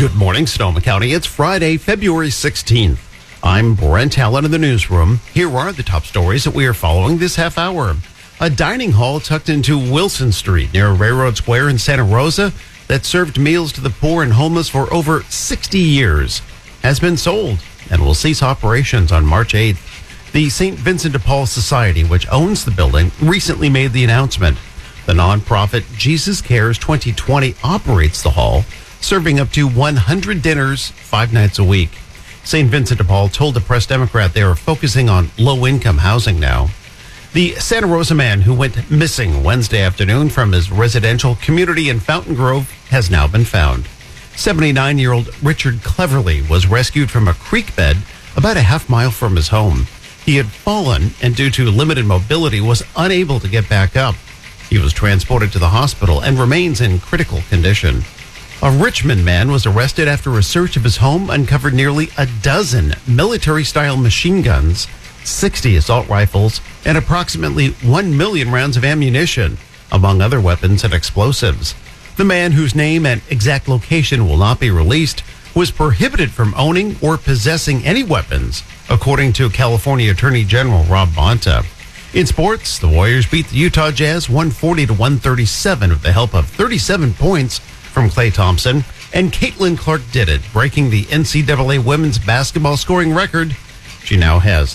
Good morning, Sonoma County. It's Friday, February 16th. I'm Brent Allen in the newsroom. Here are the top stories that we are following this half hour. A dining hall tucked into Wilson Street near Railroad Square in Santa Rosa that served meals to the poor and homeless for over 60 years has been sold and will cease operations on March 8th. The St. Vincent de Paul Society, which owns the building, recently made the announcement. The nonprofit Jesus Cares 2020 operates the hall, serving up to 100 dinners 5 nights a week. St. Vincent de Paul told the Press Democrat they are focusing on low-income housing now. The Santa Rosa man who went missing Wednesday afternoon from his residential community in Fountain Grove has now been found. 79-year-old Richard Cleverly was rescued from a creek bed about a half mile from his home. He had fallen and due to limited mobility was unable to get back up. He was transported to the hospital and remains in critical condition. A Richmond man was arrested after a search of his home uncovered nearly a dozen military-style machine guns, 60 assault rifles, and approximately 1 million rounds of ammunition, among other weapons and explosives. The man, whose name and exact location will not be released, was prohibited from owning or possessing any weapons, according to California Attorney General Rob Bonta. In sports, the Warriors beat the Utah Jazz 140-137 with the help of 37 points from Klay Thompson, and Caitlin Clark did it, breaking the NCAA women's basketball scoring record. She now has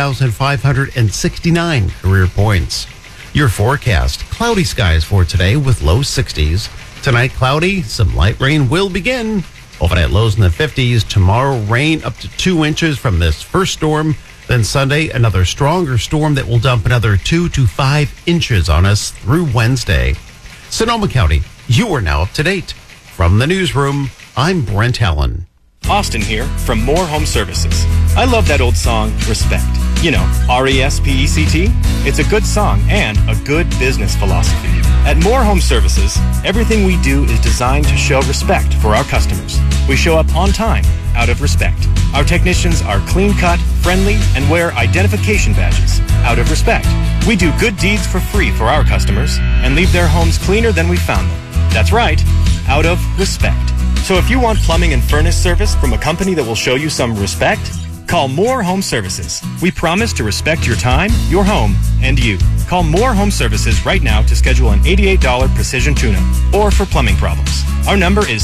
3,569 career points. Your forecast: cloudy skies for today with low 60s. Tonight, cloudy, some light rain will begin. Overnight lows in the 50s. Tomorrow, rain up to 2 inches from this first storm. Then Sunday, another stronger storm that will dump another 2 to 5 inches on us through Wednesday. Sonoma County, you are now up to date. From the newsroom, I'm Brent Allen. Austin here from More Home Services. I love that old song, Respect. You know, R-E-S-P-E-C-T. It's a good song and a good business philosophy. At More Home Services, everything we do is designed to show respect for our customers. We show up on time, out of respect. Our technicians are clean-cut, friendly, and wear identification badges, out of respect. We do good deeds for free for our customers and leave their homes cleaner than we found them. That's right, out of respect. So if you want plumbing and furnace service from a company that will show you some respect, call More Home Services. We promise to respect your time, your home, and you. Call More Home Services right now to schedule an $88 precision tune-up or for plumbing problems. Our number is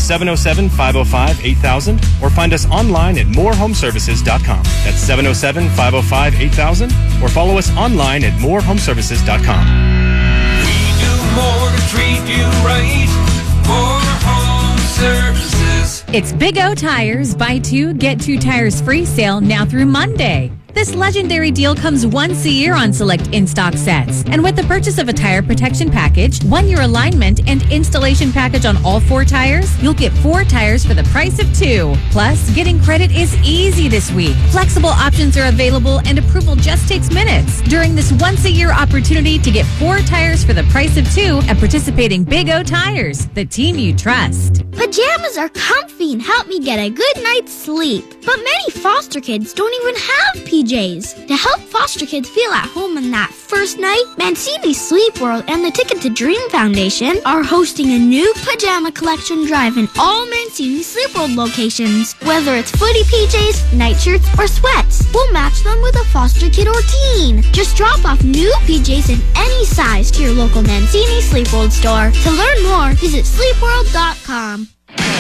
707-505-8000 or find us online at morehomeservices.com. That's 707-505-8000 or follow us online at morehomeservices.com. We do more to treat you right. More Home Services. It's Big O Tires Buy 2, Get 2 Tires Free sale now through Monday. This legendary deal comes once a year on select in-stock sets. And with the purchase of a tire protection package, 1-year alignment, and installation package on all 4 tires, you'll get 4 tires for the price of 2. Plus, getting credit is easy this week. Flexible options are available and approval just takes minutes. During this once-a-year opportunity to get 4 tires for the price of 2 at participating Big O Tires, the team you trust. Pajamas are comfy and help me get a good night's sleep. But many foster kids don't even have PJs. To help foster kids feel at home on that first night, Mancini Sleep World and the Ticket to Dream Foundation are hosting a new pajama collection drive in all Mancini Sleep World locations. Whether it's footy PJs, nightshirts, or sweats, we'll match them with a foster kid or teen. Just drop off new PJs in any size to your local Mancini Sleep World store. To learn more, visit sleepworld.com.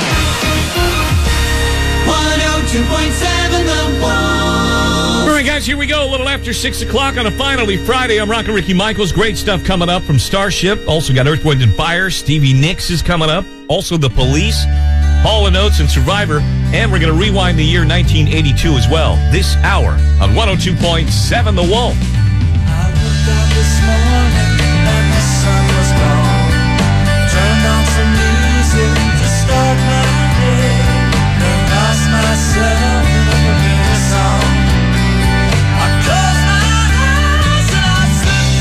102.7 The Wall. All right, guys, here we go. A little after 6 o'clock on a finally Friday. I'm Rockin' Ricky Michaels. Great stuff coming up from Starship. Also got Earth, Wind & Fire. Stevie Nicks is coming up. Also The Police, Hall & Oates, and Survivor. And we're going to rewind the year 1982 as well. This hour on 102.7 The Wall. I woke up this morning and the sun was gone. Turned on some music to start my day. And lost myself in a bitter song. I closed my eyes and I slipped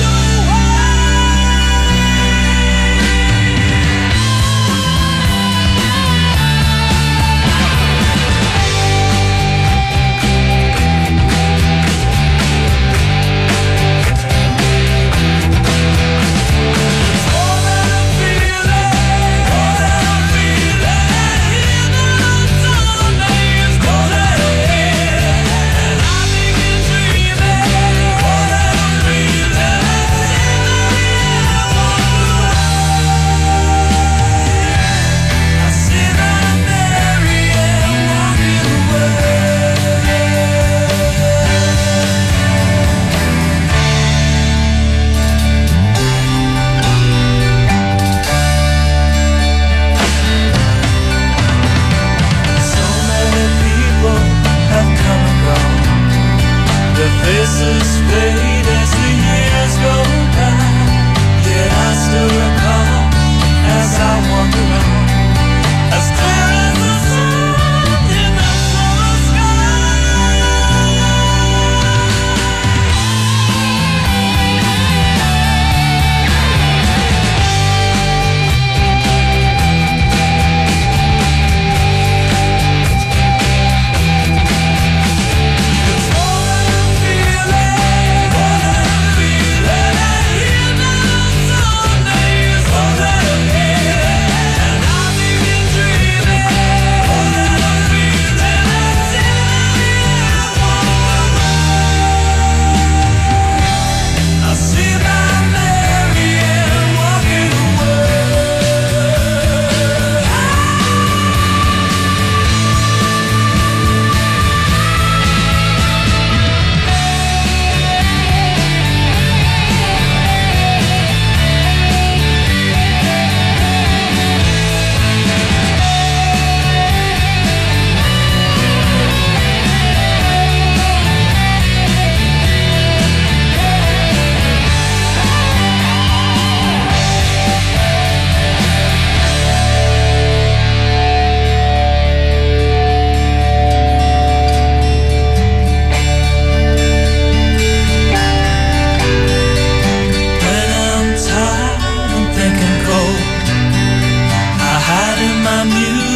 away.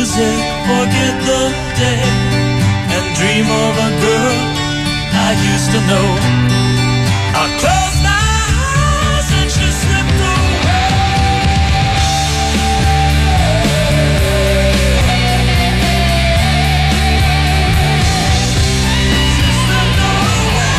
music, forget the day, and dream of a girl I used to know. I closed my eyes and she slipped away. She slipped away.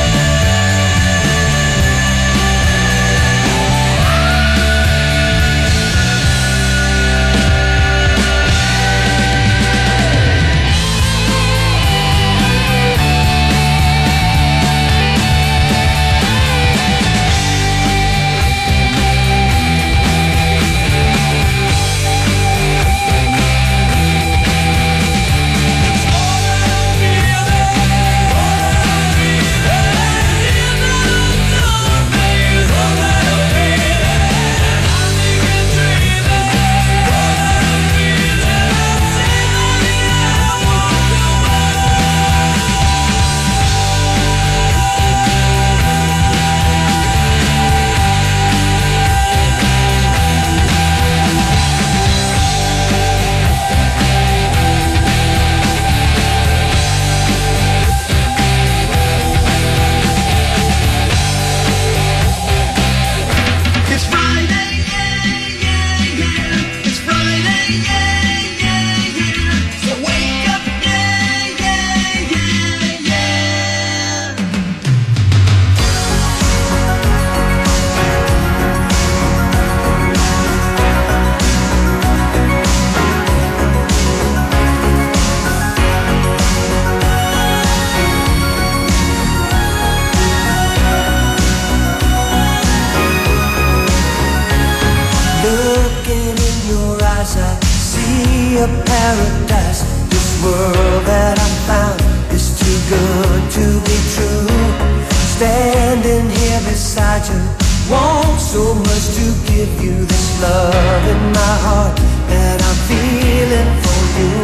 Looking in your eyes, I see a paradise. This world that I found is too good to be true. Standing here beside you, want so much to give you this love in my heart that I'm feeling for you.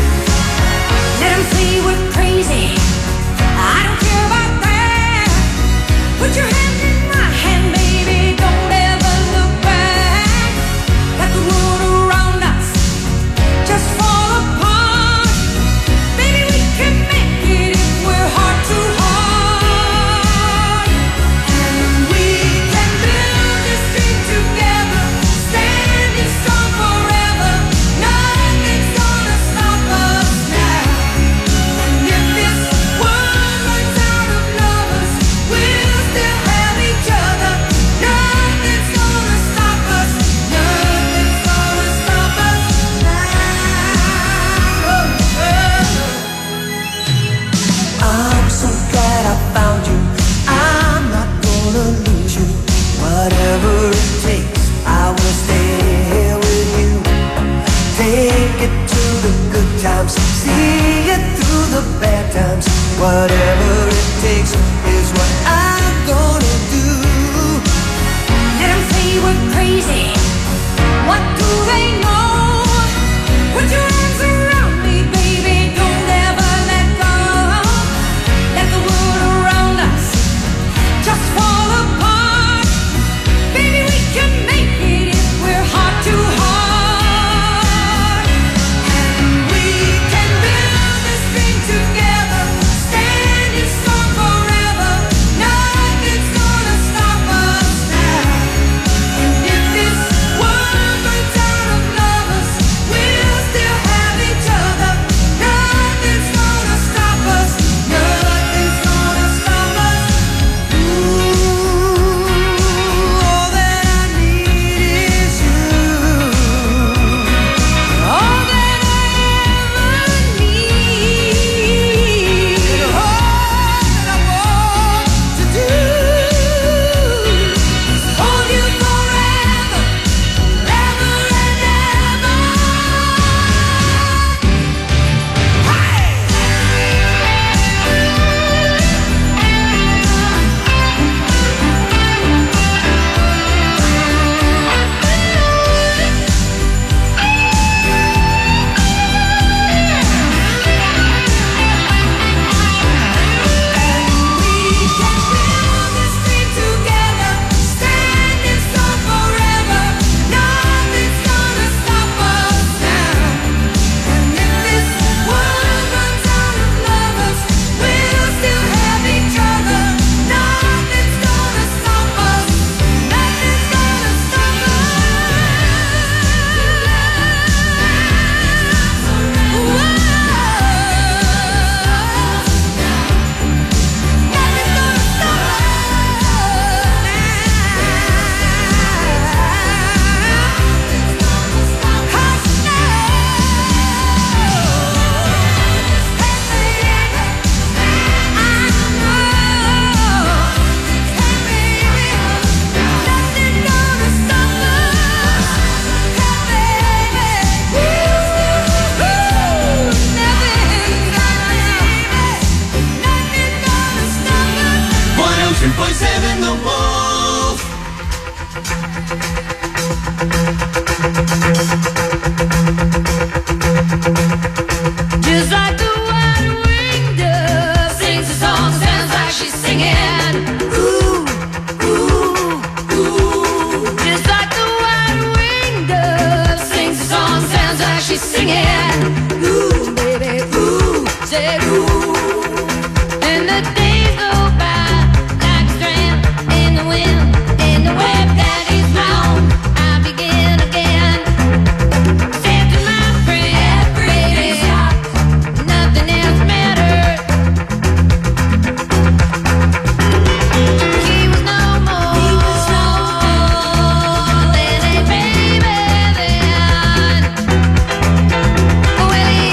Let 'em say we're crazy, I don't care about that. Put your hand in my hand, baby, don't ever look back. Let the world around us just fall apart. Baby, we can make it if we're heart to heart. And we can build this dream together, standing strong forever. Nothing's gonna stop us now. And if this world runs out of lovers, we'll still have each other. Nothing's gonna stop us. Nothing's gonna stop us now. I'm so glad I found you. I'm not gonna lose you. Whatever it takes, I will stay here with you. Take it to the good times, see it through the bad times. Whatever it takes is what I'm gonna do. Let 'em say we're crazy. What do they know? Put your arms around me, baby. Don't ever let go. Let the world around us just fall apart. Baby, we can make it if we're heart to heart. And we can build this dream together, standing strong forever. yeah. Ooh, baby, ooh, say ooh. And the days go by like a strand in the wind, in the web that is long. I begin again. Said to my friend, baby, nothing else matters. He was no more than a baby then. Well, he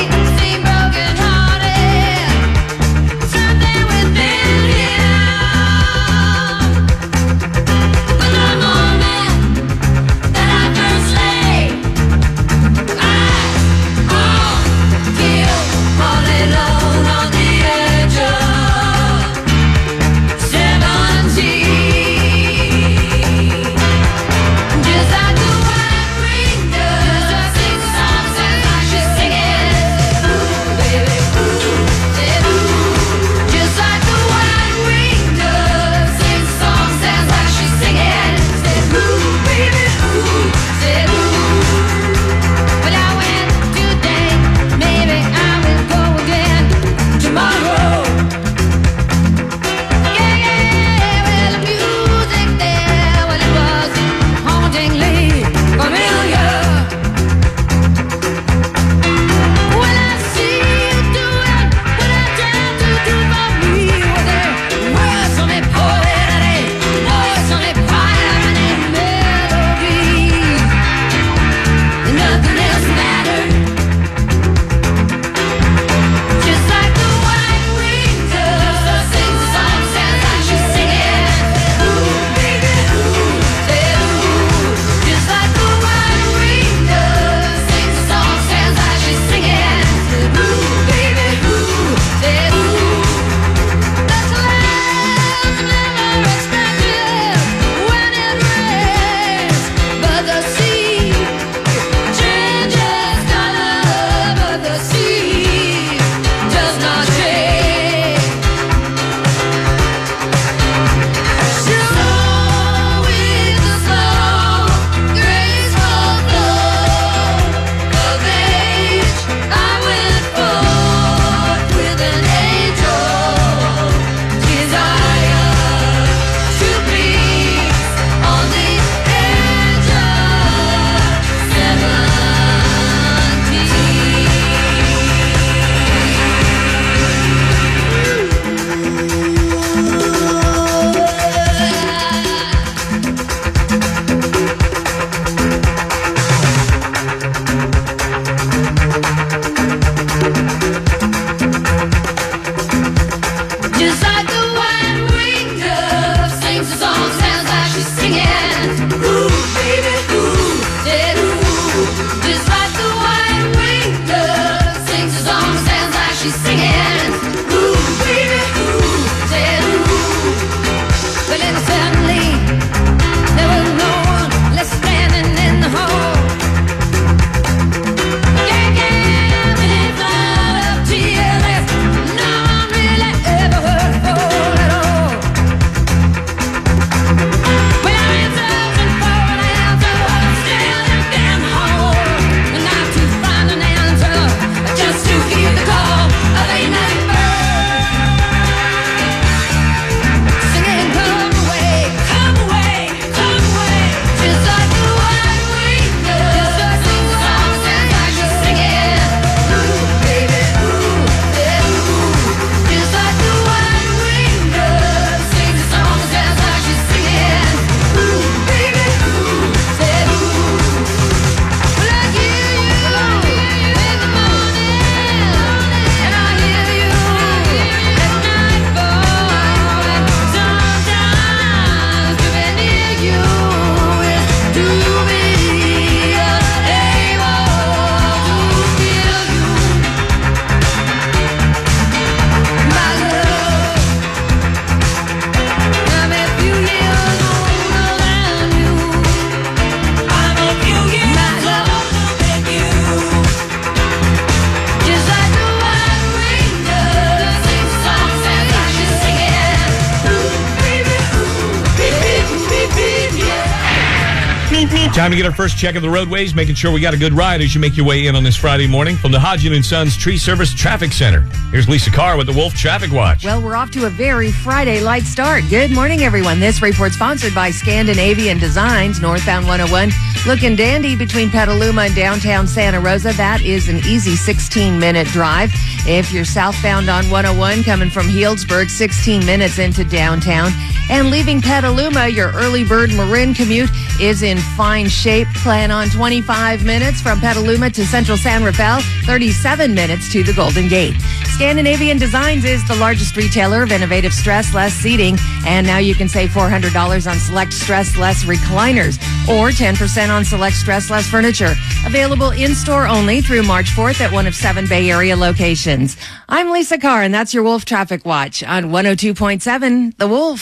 Time to get our first check of the roadways, making sure we got a good ride as you make your way in on this Friday morning from the Hodgin & Sons Tree Service Traffic Center. Here's Lisa Carr with the Wolf Traffic Watch. Well, we're off to a very Friday light start. Good morning, everyone. This report sponsored by Scandinavian Designs, northbound 101. Looking dandy between Petaluma and downtown Santa Rosa. That is an easy 16-minute drive. If you're southbound on 101, coming from Healdsburg, 16 minutes into downtown. And leaving Petaluma, your early bird Marin commute is in fine shape. Plan on 25 minutes from Petaluma to Central San Rafael, 37 minutes to the Golden Gate. Scandinavian Designs is the largest retailer of innovative stressless seating, and now you can save $400 on select stressless recliners or 10% on select stressless furniture. Available in-store only through March 4th at one of 7 Bay Area locations. I'm Lisa Carr, and that's your Wolf Traffic Watch on 102.7 The Wolf.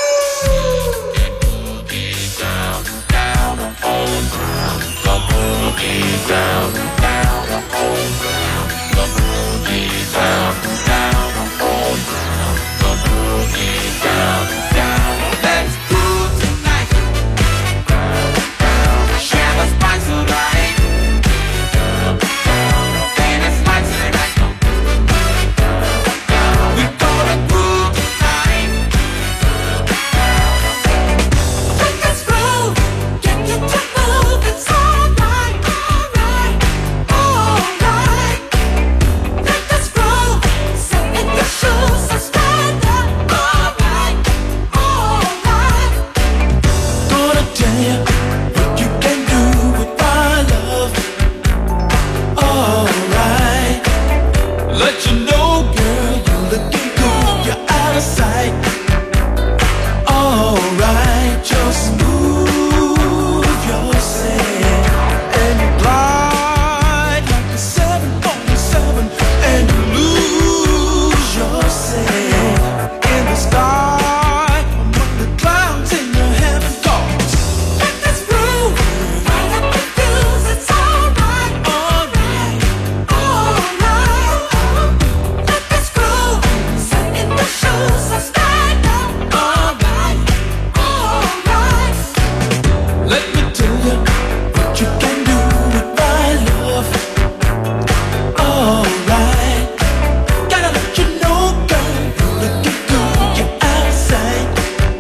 Let's groove tonight. Share the spice of life. And it's like tonight. We gonna groove tonight. Let us groove. Get you to move. It's alright, alright, alright. Let us groove. Sit in your shoes and stand up. Alright, alright. Gonna tell you what you can do with my love. Alright. Let you know, girl, you're looking good. You're out of sight. Alright, just move yourself and you glide like a 747 and you lose yourself in the sky among the clouds in your heaven cause let this groove right up the fuse. It's alright, alright, alright. Let this groove sit in the shoes and stand up. Alright, alright. Let me tell you what you can do with my love. Alright. Gotta let you know, girl, you're looking good. You're outside.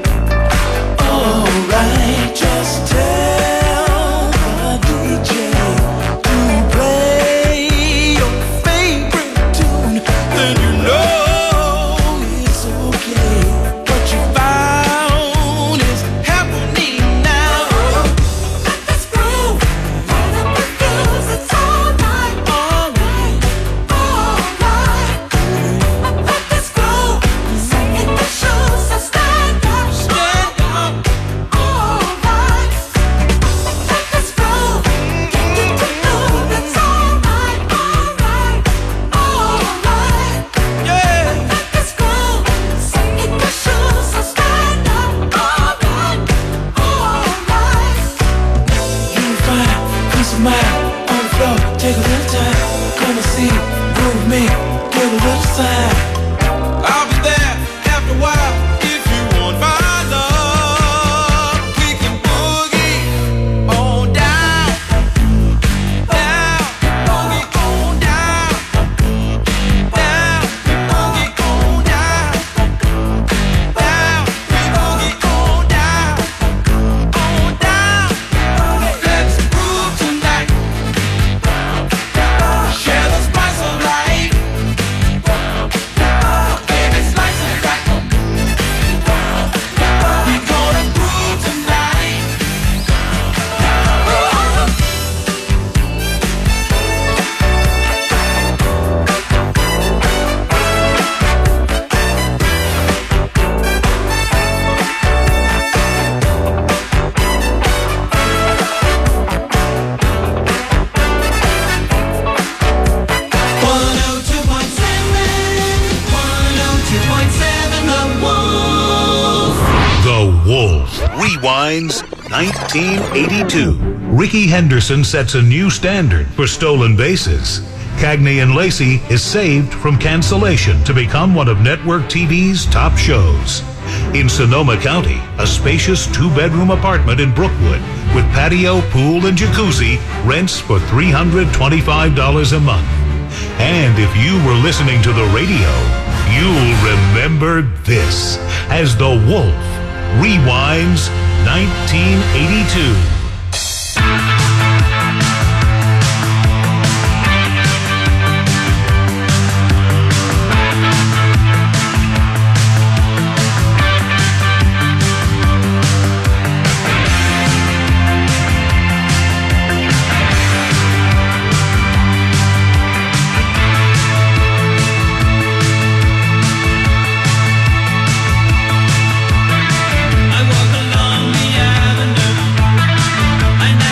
Alright. Just tell the DJ to play your favorite tune. Then you know it's okay. What you found is happening now. Let this groove right up the fuse. It's alright, alright, alright. Let this groove sit in the shoes and stand up, stand up. Alright. Let this groove get you to move. It's alright, alright, alright. Yeah. Let this groove sit in the shoes and stand up. Alright, alright. You find peace of mind on the floor. Take a little time, come and see, groove me, give a little sign. I'll be there after a while if you want my love. We can boogie on down, down, boogie on down, down, boogie on down, down, boogie on down, on down. Let's groove tonight. Share the spice of life. And it's like tonight. We gonna groove tonight. The Wolf rewinds 1982. Ricky Henderson sets a new standard for stolen bases. Cagney and Lacey is saved from cancellation to become one of network TV's top shows. In Sonoma County, a spacious 2-bedroom apartment in Brookwood with patio, pool, and jacuzzi rents for $325 a month. And if you were listening to the radio, you'll remember this as The Wolf rewinds 1982. I walk along the avenue.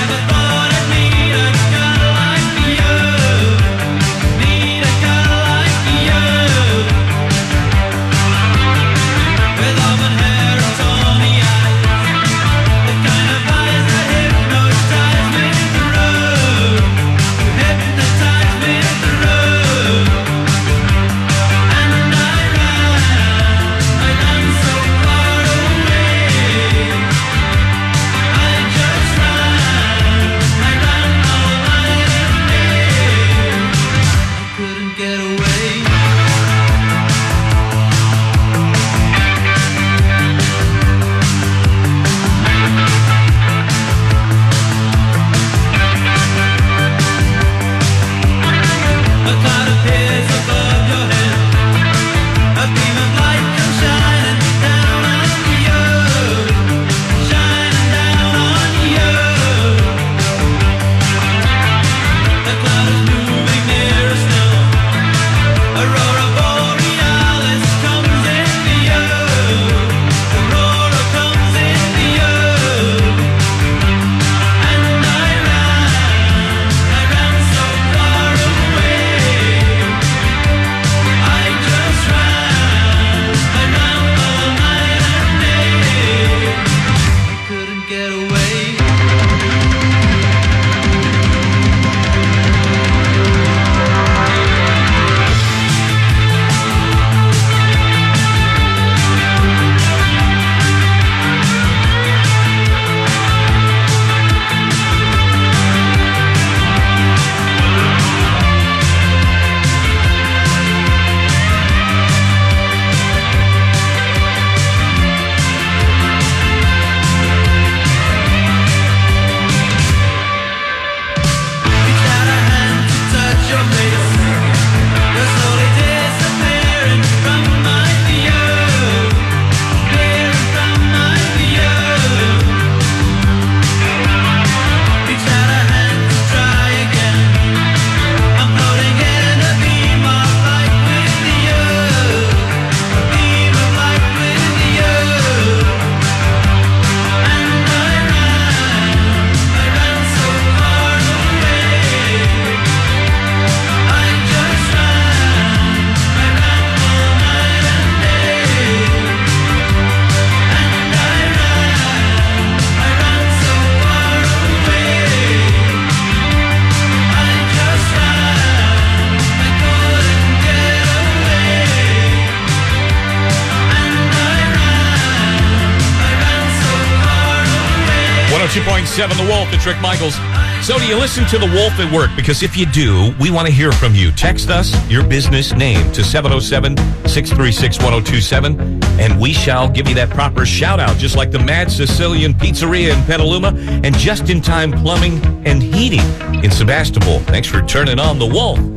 .7 The Wolf. It's Rick Michaels. So do you listen to The Wolf at work? Because if you do, we want to hear from you. Text us your business name to 707-636-1027, and we shall give you that proper shout-out, just like the Mad Sicilian Pizzeria in Petaluma and Just in Time Plumbing and Heating in Sebastopol. Thanks for turning on The Wolf.